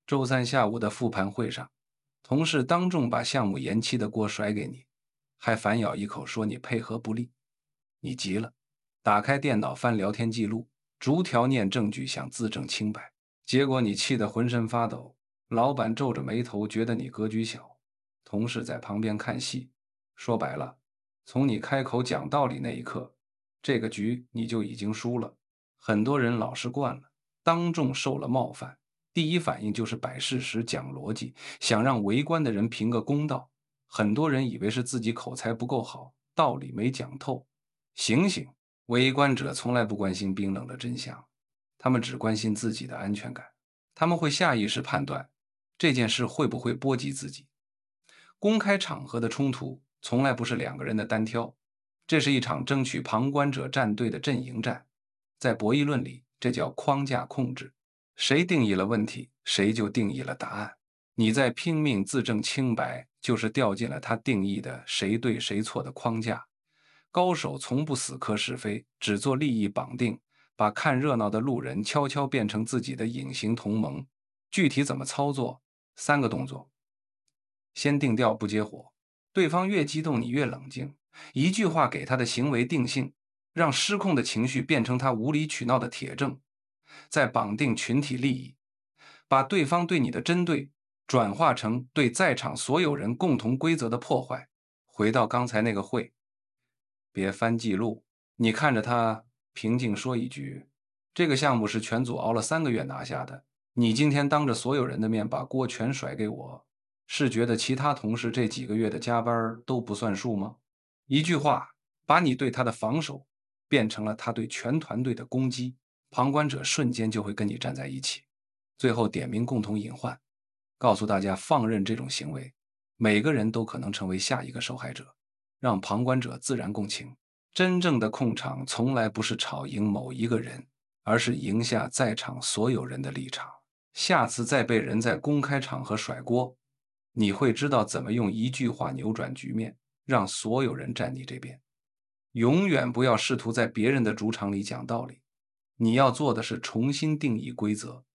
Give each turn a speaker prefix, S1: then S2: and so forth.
S1: 周三下午的复盘会上，同事当众把项目延期的锅甩给你，还反咬一口说你配合不力。你急了，打开电脑翻聊天记录，逐条念证据想自证清白。结果你气得浑身发抖，老板皱着眉头觉得你格局小，同事在旁边看戏。说白了，从你开口讲道理那一刻，这个局你就已经输了。很多人老实惯了，当众受了冒犯，第一反应就是摆事实讲逻辑，想让围观的人评个公道。很多人以为是自己口才不够好，道理没讲透。醒醒，围观者从来不关心冰冷的真相，他们只关心自己的安全感。他们会下意识判断这件事会不会波及自己。公开场合的冲突从来不是两个人的单挑，这是一场争取旁观者站队的阵营战。在博弈论里，这叫框架控制。谁定义了问题，谁就定义了答案。你在拼命自证清白，就是掉进了他定义的谁对谁错的框架。高手从不死磕是非，只做利益绑定，把看热闹的路人悄悄变成自己的隐形同盟。具体怎么操作？三个动作：先定调不接火，对方越激动你越冷静，一句话给他的行为定性，让失控的情绪变成他无理取闹的铁证。再绑定群体利益，把对方对你的针对转化成对在场所有人共同规则的破坏。回到刚才那个会，别翻记录，你看着他平静说一句：这个项目是全组熬了3个月拿下的，你今天当着所有人的面把锅全甩给我，是觉得其他同事这几个月的加班都不算数吗？一句话，把你对他的防守变成了他对全团队的攻击，旁观者瞬间就会跟你站在一起。最后点名共同隐患，告诉大家放任这种行为，每个人都可能成为下一个受害者，让旁观者自然共情。真正的控场从来不是吵赢某一个人，而是赢下在场所有人的立场。下次再被人在公开场合甩锅，你会知道怎么用一句话扭转局面，让所有人站你这边。永远不要试图在别人的主场里讲道理，你要做的是重新定义规则，